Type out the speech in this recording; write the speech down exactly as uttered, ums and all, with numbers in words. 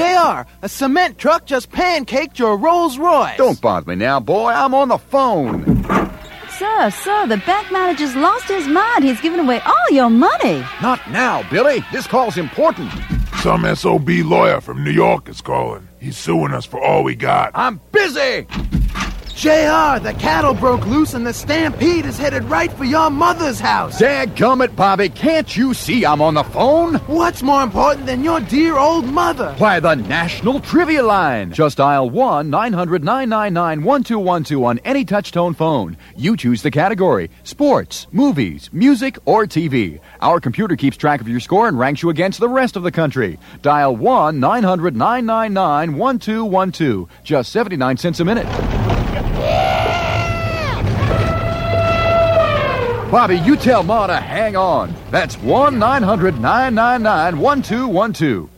J R, a cement truck just pancaked your Rolls Royce. Don't bother me now, boy. I'm on the phone. Sir, sir, the bank manager's lost his mind. He's given away all your money. Not now, Billy. This call's important. Some S O B lawyer from New York is calling. He's suing us for all we got. I'm busy. J R, the cattle broke loose and the stampede is headed right for your mother's house. Dadgummit, Bobby. Can't you see I'm on the phone? What's more important than your dear old mother? Why, the National Trivia Line. Just dial one nine hundred nine nine nine one two one two on any touch-tone phone. You choose the category: sports, movies, music, or T V. Our computer keeps track of your score and ranks you against the rest of the country. Dial one nine hundred nine nine nine one two one two. Just seventy-nine cents a minute. Bobby, you tell Ma to hang on. That's one nine hundred nine nine nine one two one two.